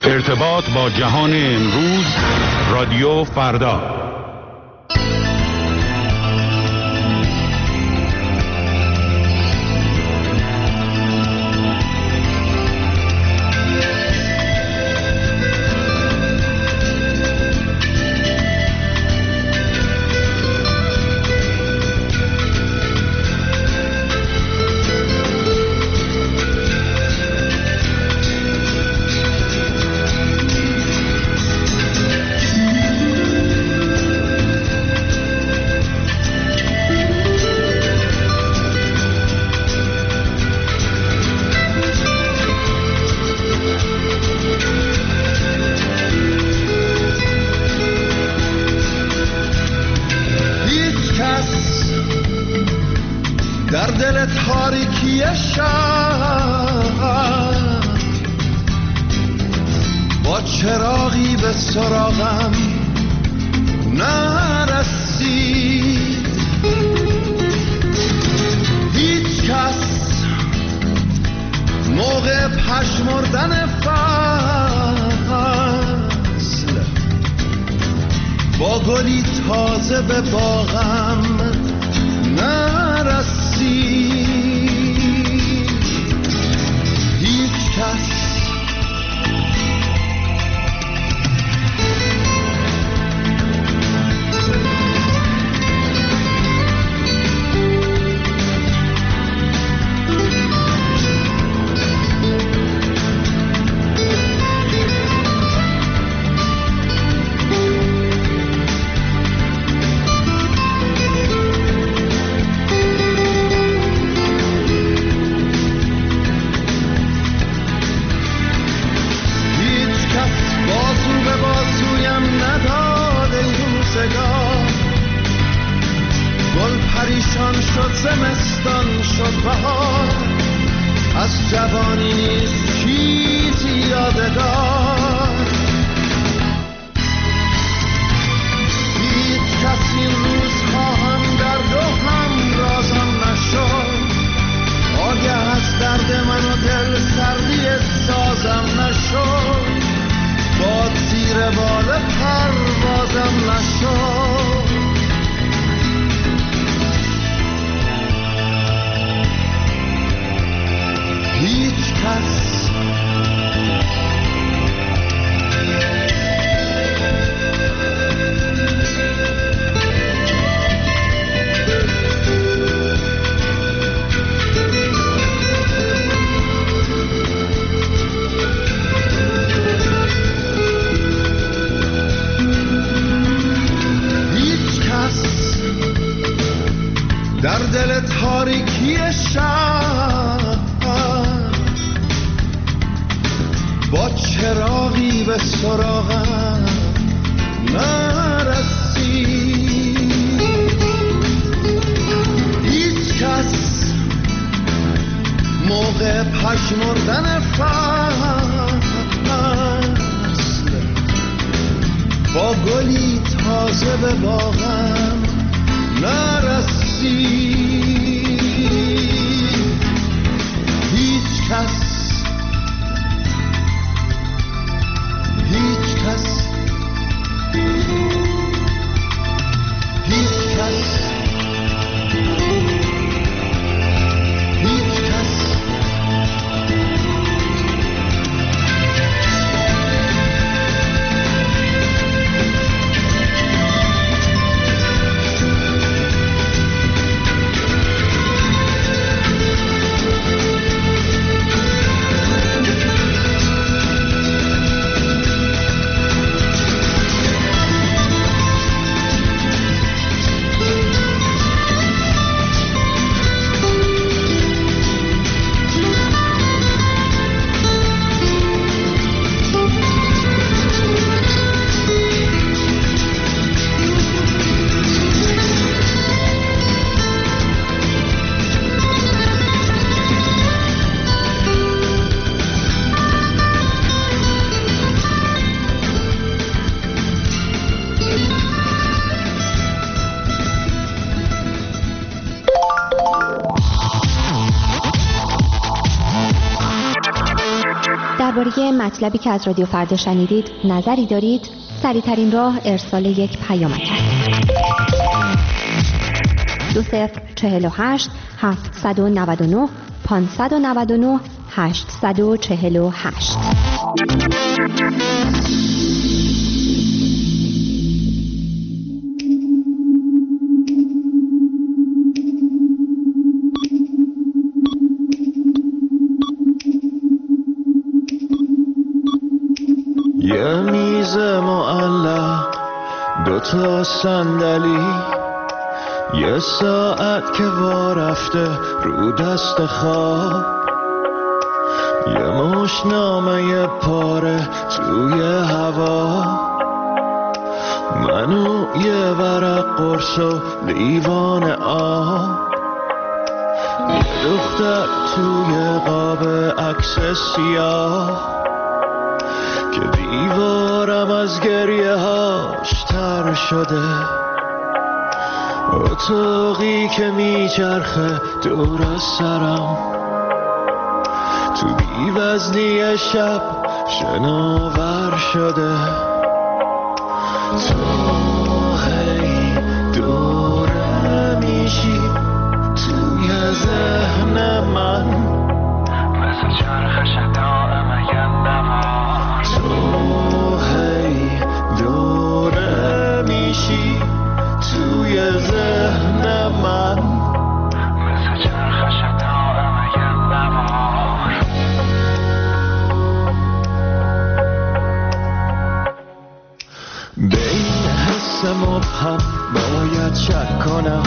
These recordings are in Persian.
ارتباط با جهان امروز، رادیو فردا. در دل تاریکی شب با چراغی به سراغم نرسید. هیچ کس موقع پژمردن فصل با گلی تازه به باغم نرسید. هیچ کس گل پریشان شد، زمستان شد بهار، از جوانی نیست چیزی یادگار. هیچ کس این روزها هم درد و هم رازم نشد، آگه از درد من و دل سردی سازم نشد، باد زیر بال پروازم نشد. هیچ کس در دل تاریکی شب با چراغی به سراغم نرسید. هیچ کس موقع پژمردن فصل با گلی تازه به باغم نرسید. هیچ کس هیچ کس هیچ کس هیچ کس درباره مطلبی که از رادیو فردا شنیدید نظری دارید؟ سریع‌ترین راه ارسال یک پیامک است. 2048 799 599 848. یه میز معلق، 2 صندلی، یه ساعت که وا رفته رو دست خواب، یه مشتنامه پاره توی هوا، منو یه ورق قرص و لیوان آب، یه دختر توی قاب عکس سیاه که دیوارم از گریه هاش تر شده، اتاقی که میچرخه دور از سرم، تو بی‌وزنی شب شناور شده، تو هی دوره میشی توی ذهن من، مثل چرخش دائم یه نوار، تو هی دوره میشی توی ذهن من، مثل چرخش دائم یه نوار. به این حس مبهم باید شک کنم،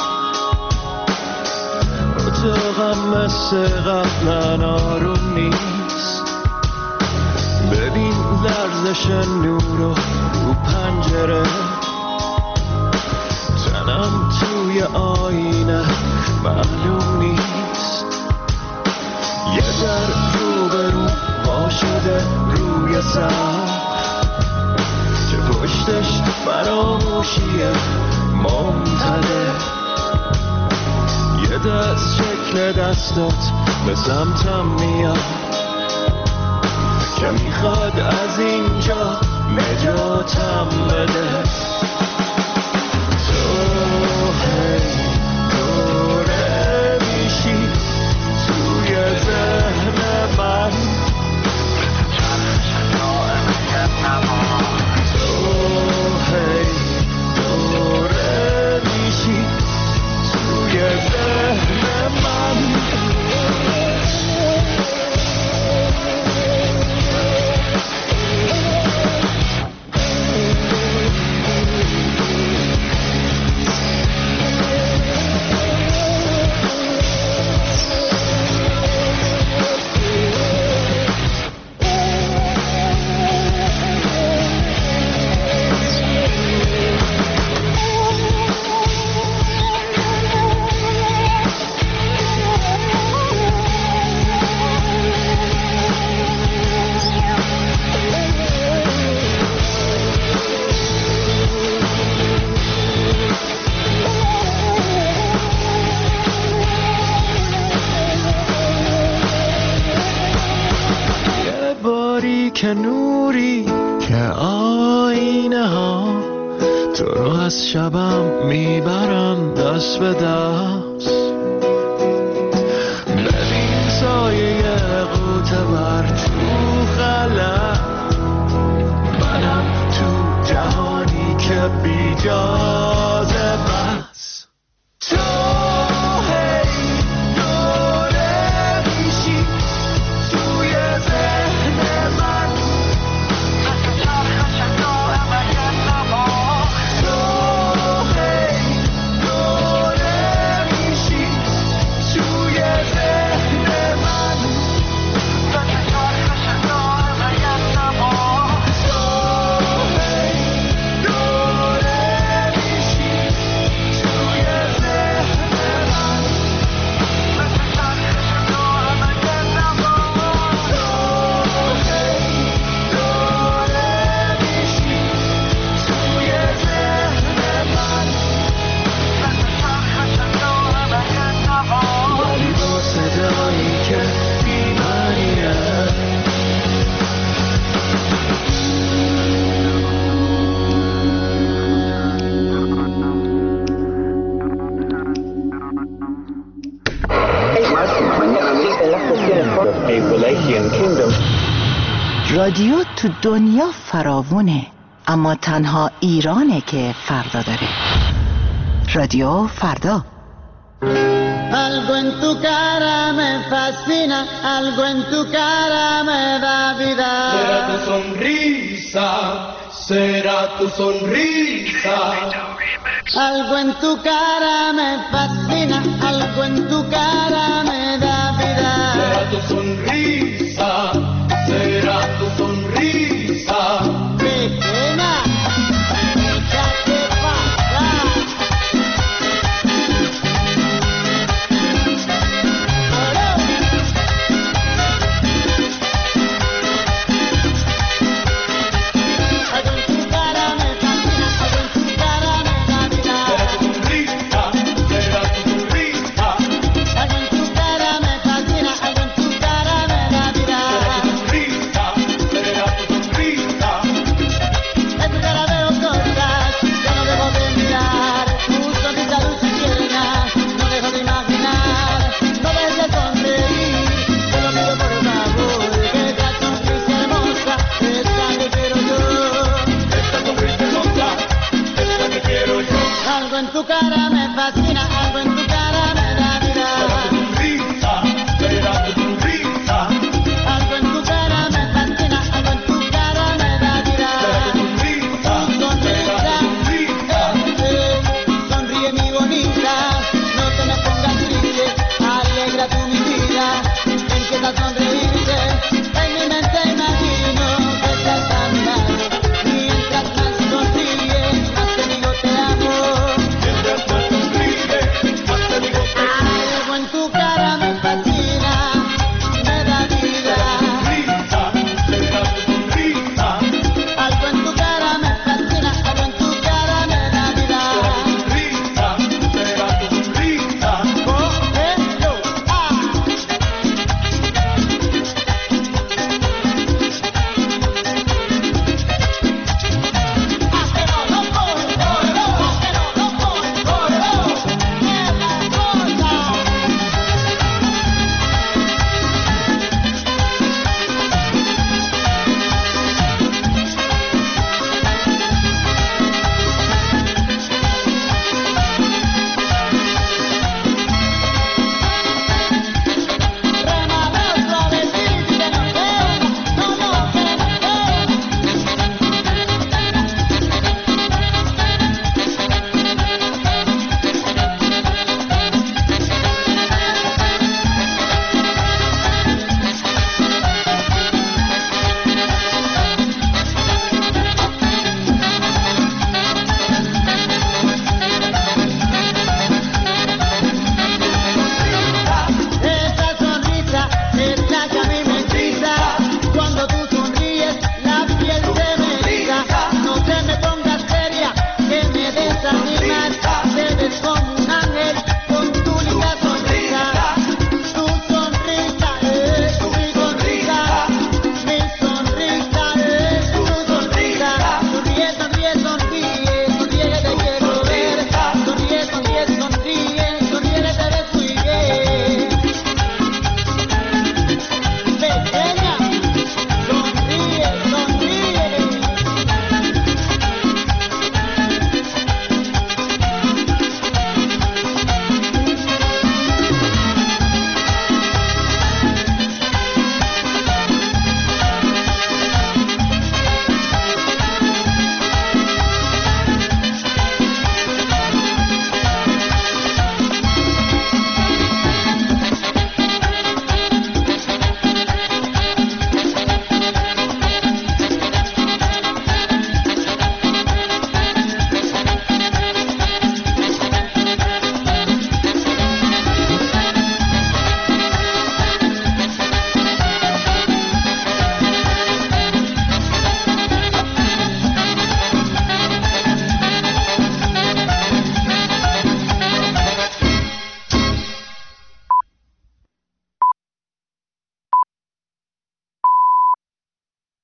اتاقم مثل قبلا آروم نیست، ببین لرزش نور رو پنجره، تنم توی آینه معلوم نیست، یه در روبرو وا شده روی سر که پشتش فراموشیه ممتده، یه دست شکل دستات به سمتم میاد که میخواد از اینجا نجاتم بده، تو هی دوره میشی توی ذهن من، تو هی دوره میشی توی ذهن من. که نوری که آینه ها تو رو از شبم میبرن دست به دست، ببین سایه قوطه بر تو خلق، منم تو جهانی که بی جازه بس، تو هی دوره میشی توی ذهن من، مثل چرخش دائم یه نوار، تو هی دوره میشی توی ذهن من، مثل چرخش دائم یه نوار، تو هی دوره رادیو تو دنیا فراوونه، اما تنها ایرانه که فردا داره. رادیو فردا. Algo en tu cara me fascina, algo en tu cara me da vida. Será tu sonrisa, será tu sonrisa. Algo en tu cara me fascina, algo en tu cara me da vida. Será tu sonrisa, será tu sonrisa. Pequeña, échate pa' acá. Algo en tu cara me fascina, algo en tu cara me da vida. Será tu sonrisa, será tu sonrisa. Algo en tu cara me fascina, algo en tu cara me da vida. Será tu sonrisa. En tu cara veo cosas que no dejo de mirar. Tu sonrisa dulce y tierna, no dejo de imaginar. No dejes de sonreír, te lo pido por favor. Que esta sonrisa hermosa es la que quiero yo. Esta sonrisa hermosa es la que quiero yo. Algo en tu cara me